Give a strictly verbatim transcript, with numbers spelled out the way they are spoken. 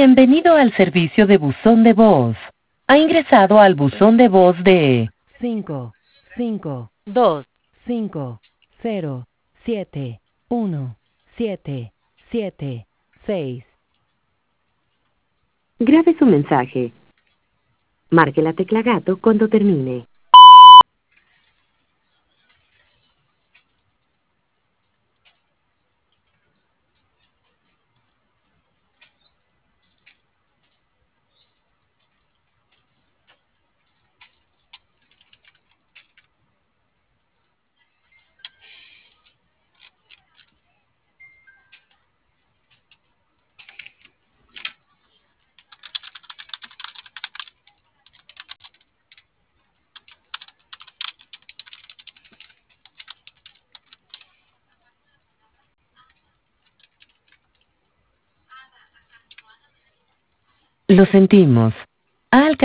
Bienvenido al servicio de buzón de voz. Ha ingresado al buzón de voz de cinco, cinco, dos, cinco, cero, siete, uno, siete, siete, seis. Grabe su mensaje. Marque la tecla gato cuando termine. Lo sentimos. Ha alcanzado